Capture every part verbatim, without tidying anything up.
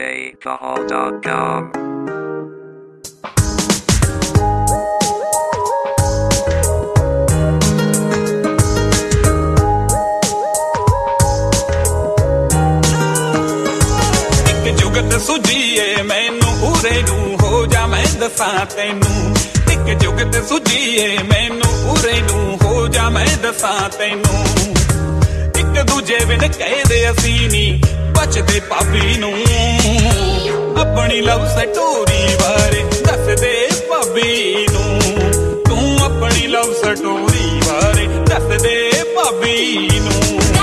j kahal dot com जुगत सुझीए मैनू उरे नू हो जा मैं दसां तैनू इक जुगत सुझीए मैनू उरे नू हो जा मैं दसां तैनू इक दूजे बिन कहदे असीं नी बचदे भाभी नू अपनी लव स्टोरी बारे दस दे भाभी नू तू अपनी लव स्टोरी बारे दस दे भाभी नू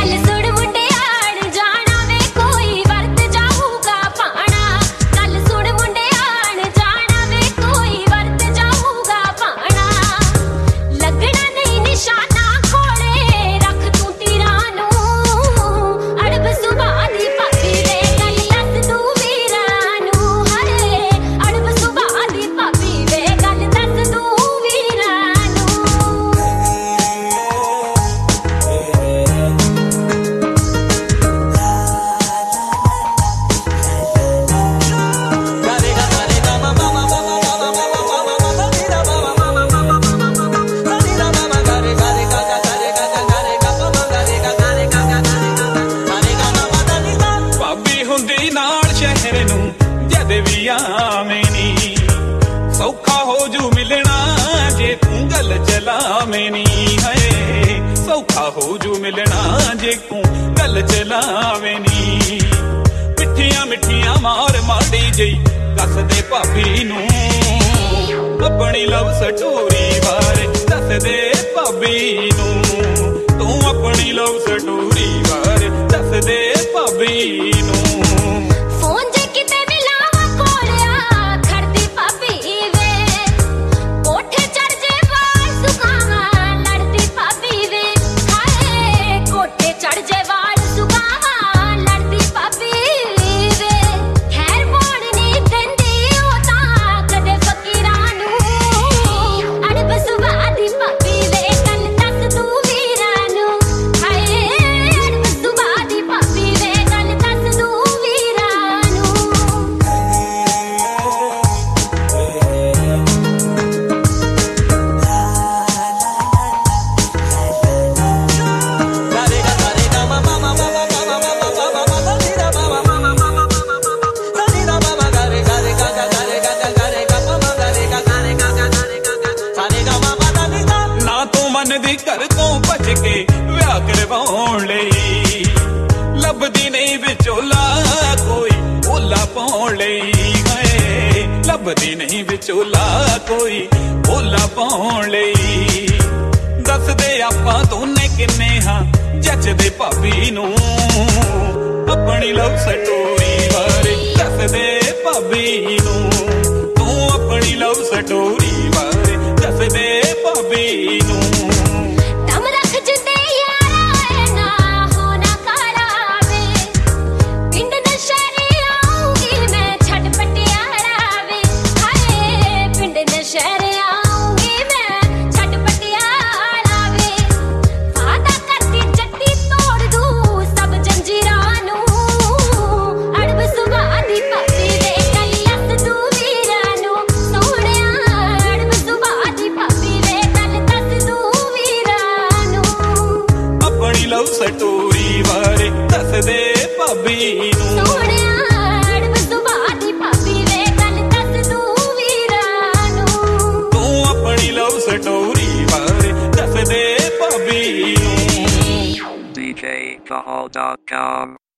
सौखा हो जू मिलना जे तू गल चलावेनी है सौखा हो जू मिलना जे तू गल चलावेनी मिठिया मिठिया मार माड़ी जई दस दे भाभी नू अपनी लव स्टोरी बारे दस दे भाभी नू तू अपनी लव स्टोरी बारे दस दे भाभी नू घर तो बच के विआह करवाउण लई लभदी नहीं विचोला कोई ओला पाउण लई है लभदी नहीं विचोला कोई ओला पाउण लई दस दे आपां दोने किन्ने हां जचदे भाभी नू अपनी लव स्टोरी बारे दस दे भाभी नू तू अपनी लव स्टोरी बारे दस दे भाभी नू स्टोरी बारे दस दे भाभी नू सोहणिया अड़ब सुभाऽ दी भाभी वे गल दस तू वीरा नू तू अपनी लव स्टोरी बारे दस दे भाभी नू d j kahal dot com